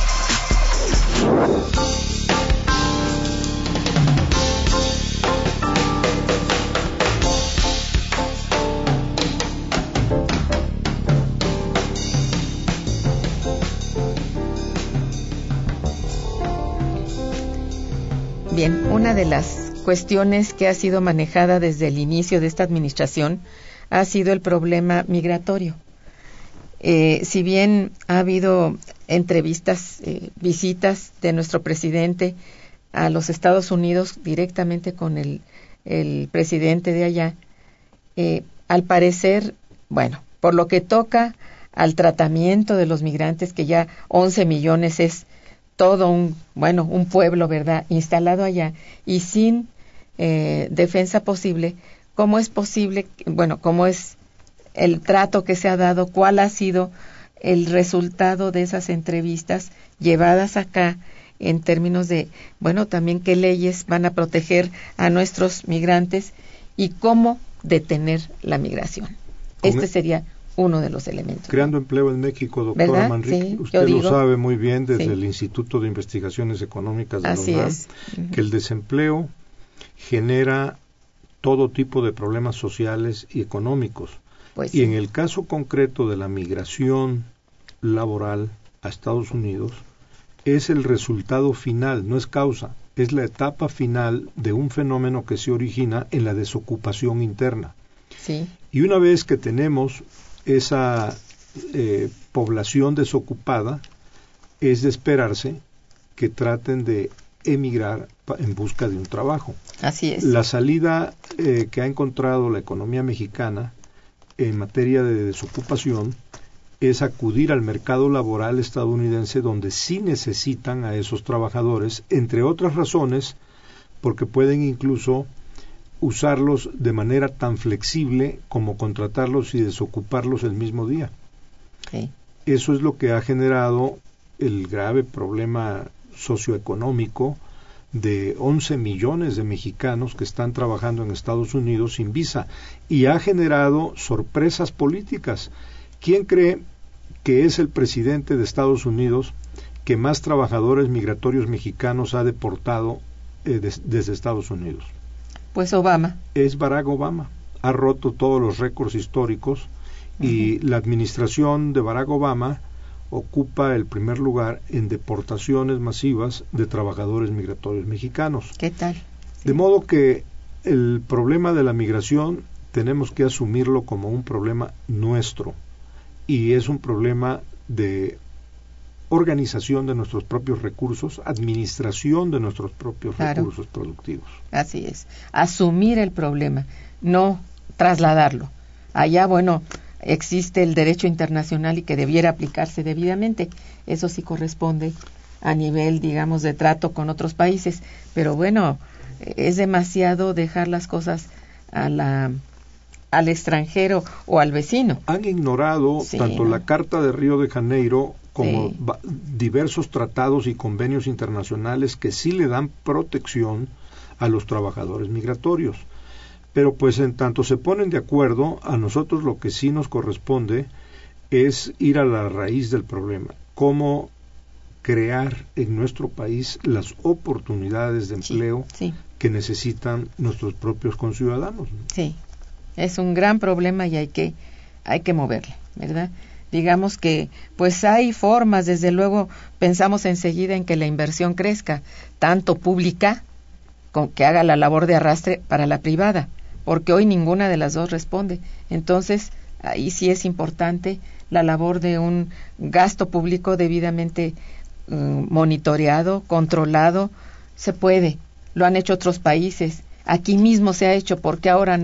Bien, una de las cuestiones que ha sido manejada desde el inicio de esta administración ha sido el problema migratorio. Eh, si bien ha habido entrevistas, eh, visitas de nuestro presidente a los Estados Unidos directamente con el, el presidente de allá, eh, al parecer, bueno, por lo que toca al tratamiento de los migrantes, que ya once millones es todo un, bueno, un pueblo, ¿verdad?, instalado allá y sin eh, defensa posible, ¿cómo es posible, bueno, cómo es el trato que se ha dado, cuál ha sido el resultado de esas entrevistas llevadas acá en términos de, bueno, también qué leyes van a proteger a nuestros migrantes y cómo detener la migración? Este sería uno de los elementos. Creando empleo en México, doctora Manrique, sí, usted digo, lo sabe muy bien desde sí. el Instituto de Investigaciones Económicas de Así la UNAM, es. Uh-huh. que el desempleo genera todo tipo de problemas sociales y económicos. Pues, y sí. en el caso concreto de la migración laboral a Estados Unidos, es el resultado final, no es causa, es la etapa final de un fenómeno que se origina en la desocupación interna. Sí. Y una vez que tenemos esa eh, población desocupada, es de esperarse que traten de emigrar en busca de un trabajo. Así es. La salida eh, que ha encontrado la economía mexicana en materia de desocupación es acudir al mercado laboral estadounidense, donde sí necesitan a esos trabajadores, entre otras razones, porque pueden incluso usarlos de manera tan flexible como contratarlos y desocuparlos el mismo día. Sí. Eso es lo que ha generado el grave problema socioeconómico de once millones de mexicanos que están trabajando en Estados Unidos sin visa, y ha generado sorpresas políticas. ¿Quién cree que es el presidente de Estados Unidos que más trabajadores migratorios mexicanos ha deportado eh, des, desde Estados Unidos? Pues Obama. Es Barack Obama. Ha roto todos los récords históricos. Uh-huh. Y la administración de Barack Obama ocupa el primer lugar en deportaciones masivas de trabajadores migratorios mexicanos. ¿Qué tal? Sí. De modo que el problema de la migración tenemos que asumirlo como un problema nuestro, y es un problema de organización de nuestros propios recursos, administración de nuestros propios claro. recursos productivos. Así es, asumir el problema, no trasladarlo. Allá, bueno, existe el derecho internacional y que debiera aplicarse debidamente. Eso sí corresponde a nivel, digamos, de trato con otros países. Pero bueno, es demasiado dejar las cosas a la, al extranjero o al vecino. Han ignorado sí, tanto ¿no? la Carta de Río de Janeiro como sí. diversos tratados y convenios internacionales que sí le dan protección a los trabajadores migratorios. Pero pues en tanto se ponen de acuerdo, a nosotros lo que sí nos corresponde es ir a la raíz del problema. Cómo crear en nuestro país las oportunidades de empleo sí, sí. que necesitan nuestros propios conciudadanos. Sí, es un gran problema y hay que, hay que moverle, ¿verdad? Digamos que pues hay formas, desde luego pensamos enseguida en que la inversión crezca, tanto pública, con que haga la labor de arrastre para la privada, porque hoy ninguna de las dos responde. Entonces, ahí sí es importante la labor de un gasto público debidamente uh, monitoreado, controlado. Se puede, lo han hecho otros países, aquí mismo se ha hecho, ¿por qué ahora no?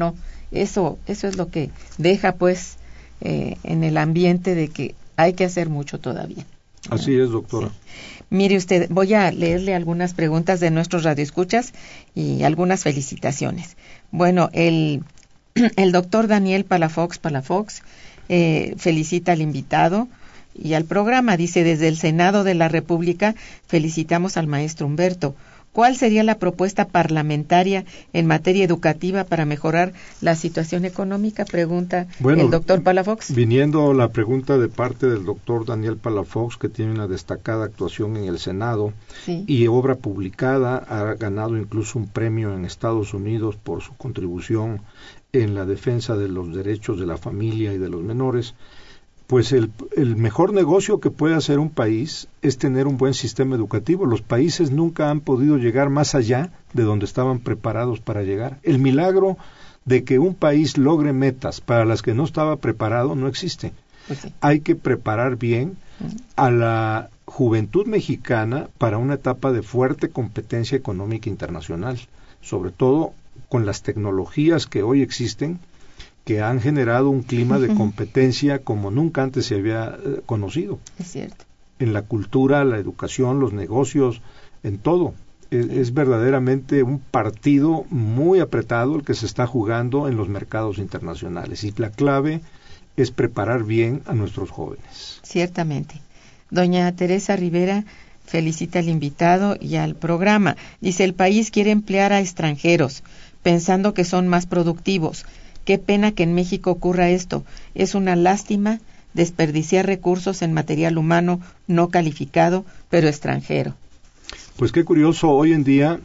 eso, eso es lo que deja pues eh, en el ambiente de que hay que hacer mucho todavía. Así es, doctora. Sí. Mire usted, voy a leerle algunas preguntas de nuestros radioescuchas y algunas felicitaciones. Bueno, el, el doctor Daniel Palafox Palafox eh, felicita al invitado y al programa. Dice, desde el Senado de la República felicitamos al maestro Humberto. ¿Cuál sería la propuesta parlamentaria en materia educativa para mejorar la situación económica? Pregunta bueno, el doctor Palafox. Viniendo la pregunta de parte del doctor Daniel Palafox, que tiene una destacada actuación en el Senado sí. y obra publicada, ha ganado incluso un premio en Estados Unidos por su contribución en la defensa de los derechos de la familia y de los menores. Pues el, el mejor negocio que puede hacer un país es tener un buen sistema educativo. Los países nunca han podido llegar más allá de donde estaban preparados para llegar. El milagro de que un país logre metas para las que no estaba preparado no existe. Pues sí. Hay que preparar bien a la juventud mexicana para una etapa de fuerte competencia económica internacional, sobre todo con las tecnologías que hoy existen, que han generado un clima de competencia como nunca antes se había eh, conocido. Es cierto. En la cultura, la educación, los negocios, en todo. Es, es verdaderamente un partido muy apretado el que se está jugando en los mercados internacionales. Y la clave es preparar bien a nuestros jóvenes. Ciertamente. Doña Teresa Rivera felicita al invitado y al programa. Dice, el país quiere emplear a extranjeros, pensando que son más productivos. Qué pena que en México ocurra esto. Es una lástima desperdiciar recursos en material humano no calificado, pero extranjero. Pues qué curioso, hoy en día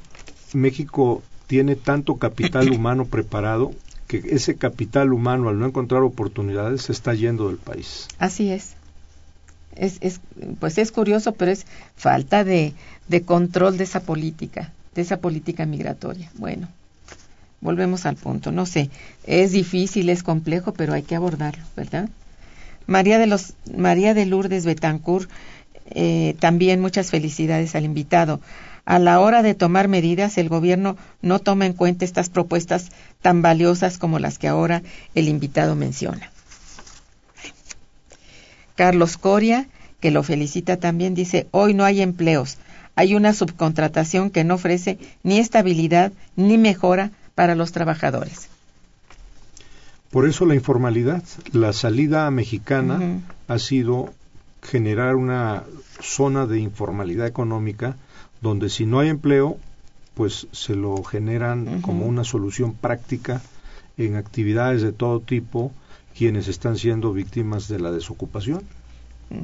México tiene tanto capital humano preparado que ese capital humano, al no encontrar oportunidades, se está yendo del país. Así es. Es, es pues es curioso, pero es falta de, de control de esa política, de esa política migratoria. Bueno. Volvemos al punto, no sé, es difícil, es complejo, pero hay que abordarlo, ¿verdad? María de los María de Lourdes Betancourt, eh, también muchas felicidades al invitado. A la hora de tomar medidas, el gobierno no toma en cuenta estas propuestas tan valiosas como las que ahora el invitado menciona. Carlos Coria, que lo felicita también, dice, hoy no hay empleos, hay una subcontratación que no ofrece ni estabilidad ni mejora para los trabajadores. Por eso la informalidad, la salida mexicana uh-huh. ha sido generar una zona de informalidad económica donde si no hay empleo, pues se lo generan uh-huh. como una solución práctica en actividades de todo tipo quienes están siendo víctimas de la desocupación. Uh-huh.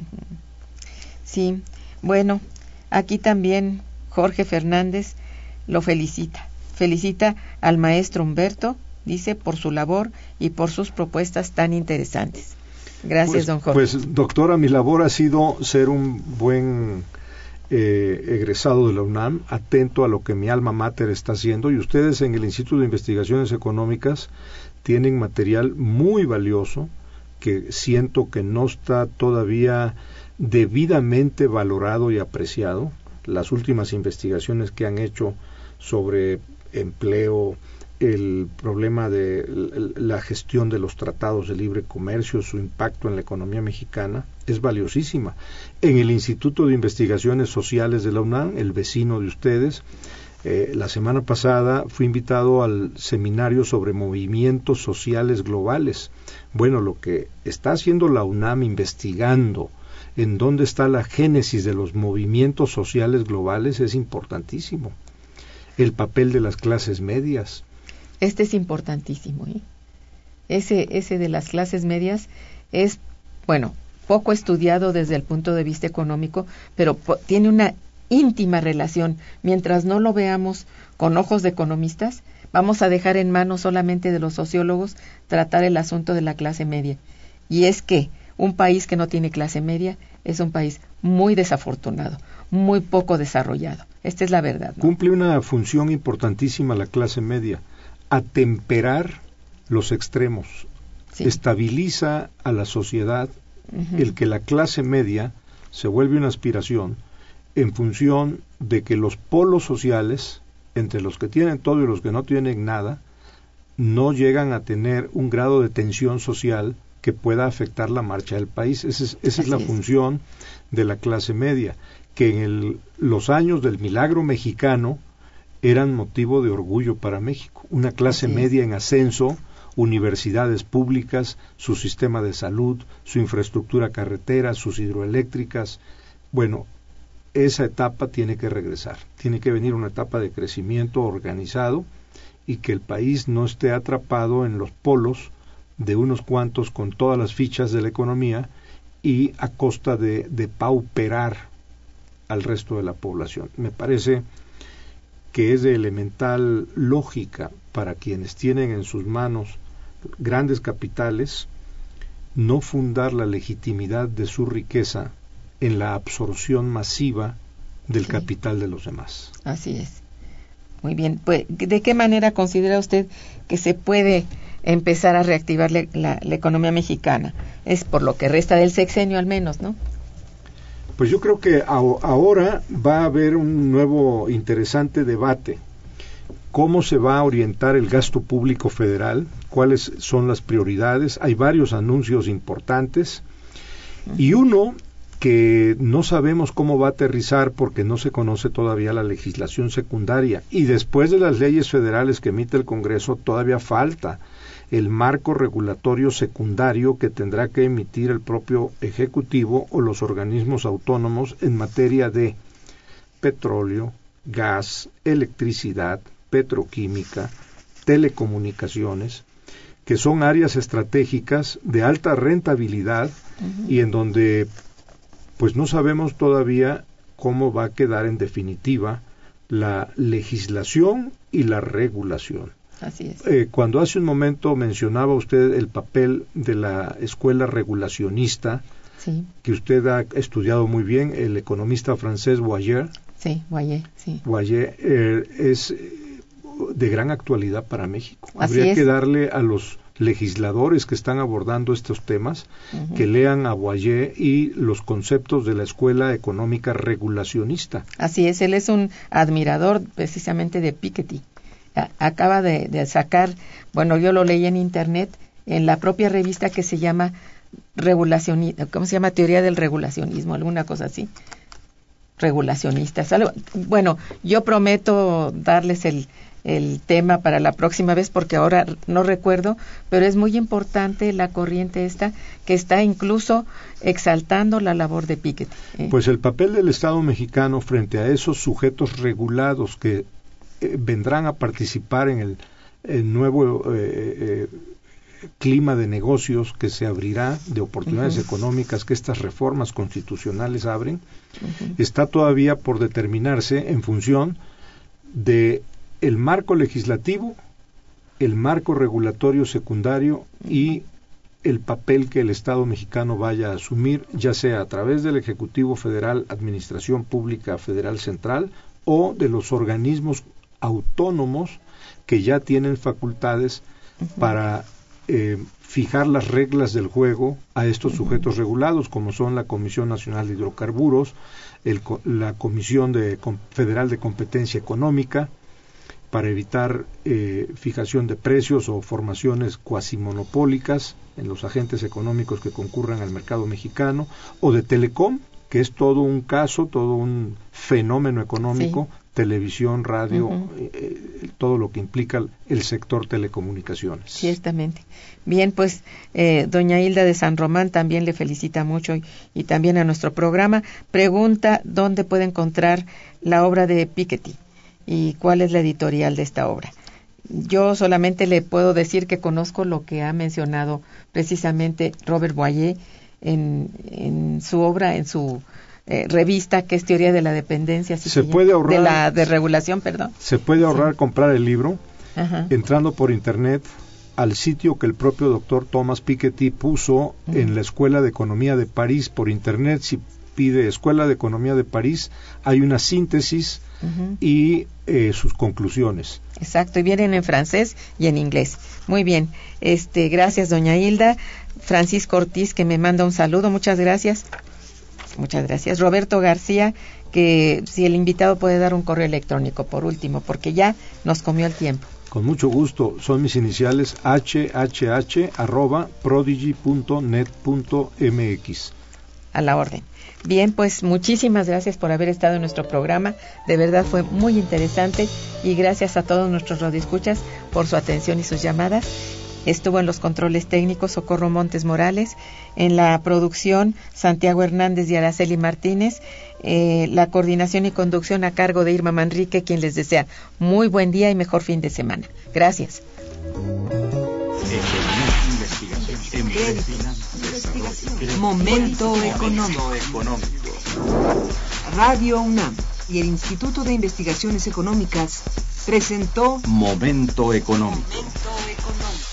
Sí, bueno, aquí también Jorge Fernández lo felicita. Felicita al maestro Humberto, dice, por su labor y por sus propuestas tan interesantes. Gracias, pues, don Jorge. Pues, doctora, mi labor ha sido ser un buen eh, egresado de la UNAM, atento a lo que mi alma mater está haciendo, y ustedes en el Instituto de Investigaciones Económicas tienen material muy valioso que siento que no está todavía debidamente valorado y apreciado. Las últimas investigaciones que han hecho sobre empleo, el problema de la gestión de los tratados de libre comercio, su impacto en la economía mexicana, es valiosísima. En el Instituto de Investigaciones Sociales de la UNAM, el vecino de ustedes, eh, la semana pasada fui invitado al seminario sobre movimientos sociales globales. Bueno, lo que está haciendo la UNAM investigando en dónde está la génesis de los movimientos sociales globales es importantísimo. El papel de las clases medias. Este es importantísimo, ¿eh? Ese, ese de las clases medias es, bueno, poco estudiado desde el punto de vista económico, pero po- tiene una íntima relación. Mientras no lo veamos con ojos de economistas, vamos a dejar en manos solamente de los sociólogos tratar el asunto de la clase media. Y es que un país que no tiene clase media es un país muy desafortunado, muy poco desarrollado. Esta es la verdad, ¿no? Cumple una función importantísima la clase media, atemperar los extremos, sí. Estabiliza a la sociedad. Uh-huh. El que la clase media se vuelve una aspiración en función de que los polos sociales, entre los que tienen todo y los que no tienen nada, no llegan a tener un grado de tensión social que pueda afectar la marcha del país. Esa es, esa es la función de la clase media, que en el, los años del milagro mexicano eran motivo de orgullo para México. Una clase media en ascenso, universidades públicas, su sistema de salud, su infraestructura carretera, sus hidroeléctricas. Bueno, esa etapa tiene que regresar. Tiene que venir una etapa de crecimiento organizado y que el país no esté atrapado en los polos de unos cuantos con todas las fichas de la economía y a costa de, de pauperar al resto de la población. Me parece que es de elemental lógica para quienes tienen en sus manos grandes capitales no fundar la legitimidad de su riqueza en la absorción masiva del sí. capital de los demás. Así es. Muy bien. Pues, ¿de qué manera considera usted que se puede empezar a reactivar la, la, la economía mexicana? Es por lo que resta del sexenio al menos, ¿no? Pues yo creo que a, ahora va a haber un nuevo interesante debate. ¿Cómo se va a orientar el gasto público federal? ¿Cuáles son las prioridades? Hay varios anuncios importantes uh-huh. y uno que no sabemos cómo va a aterrizar porque no se conoce todavía la legislación secundaria, y después de las leyes federales que emite el Congreso todavía falta el marco regulatorio secundario que tendrá que emitir el propio Ejecutivo o los organismos autónomos en materia de petróleo, gas, electricidad, petroquímica, telecomunicaciones, que son áreas estratégicas de alta rentabilidad uh-huh. y en donde pues no sabemos todavía cómo va a quedar en definitiva la legislación y la regulación. Así es. Eh, cuando hace un momento mencionaba usted el papel de la escuela regulacionista, sí. que usted ha estudiado muy bien, el economista francés Boyer. Sí, Boyer, sí. Boyer eh, es de gran actualidad para México. Así Habría es. que darle a los legisladores que están abordando estos temas uh-huh. que lean a Boyer y los conceptos de la escuela económica regulacionista. Así es, él es un admirador precisamente de Piketty. A- acaba de, de sacar, bueno, yo lo leí en internet, en la propia revista que se llama regulacionista, ¿cómo se llama? Teoría del regulacionismo, alguna cosa así. Regulacionistas. Algo, bueno, yo prometo darles el el tema para la próxima vez porque ahora no recuerdo, pero es muy importante la corriente esta que está incluso exaltando la labor de Piketty. ¿eh? Pues el papel del Estado mexicano frente a esos sujetos regulados que eh, vendrán a participar en el, el nuevo eh, eh, clima de negocios que se abrirá, de oportunidades uh-huh. económicas que estas reformas constitucionales abren, uh-huh. está todavía por determinarse en función de el marco legislativo, el marco regulatorio secundario y el papel que el Estado mexicano vaya a asumir, ya sea a través del Ejecutivo Federal, Administración Pública Federal Central, o de los organismos autónomos que ya tienen facultades uh-huh. para eh, fijar las reglas del juego a estos uh-huh. sujetos regulados, como son la Comisión Nacional de Hidrocarburos, el, la Comisión de, Federal de Competencia Económica, para evitar eh, fijación de precios o formaciones cuasimonopólicas en los agentes económicos que concurran al mercado mexicano, o de Telecom, que es todo un caso, todo un fenómeno económico, sí. televisión, radio, uh-huh. eh, todo lo que implica el sector telecomunicaciones. Ciertamente. Bien, pues eh, doña Hilda de San Román también le felicita mucho y, y también a nuestro programa. Pregunta dónde puede encontrar la obra de Piketty y cuál es la editorial de esta obra. Yo solamente le puedo decir que conozco lo que ha mencionado precisamente Robert Boyer en, en su obra, en su eh, revista, que es Teoría de la Dependencia. Se, se puede ahorrar, de la de regulación, perdón. Se puede ahorrar sí. comprar el libro Ajá. entrando por internet al sitio que el propio doctor Thomas Piketty puso uh-huh. en la Escuela de Economía de París por internet. Si pide Escuela de Economía de París, hay una síntesis uh-huh. y eh, sus conclusiones. Exacto, y vienen en francés y en inglés. Muy bien, este, gracias doña Hilda. Francisco Ortiz, que me manda un saludo, muchas gracias. Muchas gracias. Roberto García, que si el invitado puede dar un correo electrónico por último, porque ya nos comió el tiempo. Con mucho gusto, son mis iniciales h h h arroba prodigy punto net punto m x. A la orden. Bien, pues muchísimas gracias por haber estado en nuestro programa. De verdad fue muy interesante y gracias a todos nuestros radioescuchas por su atención y sus llamadas. Estuvo en los controles técnicos Socorro Montes Morales, en la producción Santiago Hernández y Araceli Martínez, eh, la coordinación y conducción a cargo de Irma Manrique, quien les desea muy buen día y mejor fin de semana. Gracias. Momento económico. Radio UNAM y el Instituto de Investigaciones Económicas presentó Momento económico. Momento económico.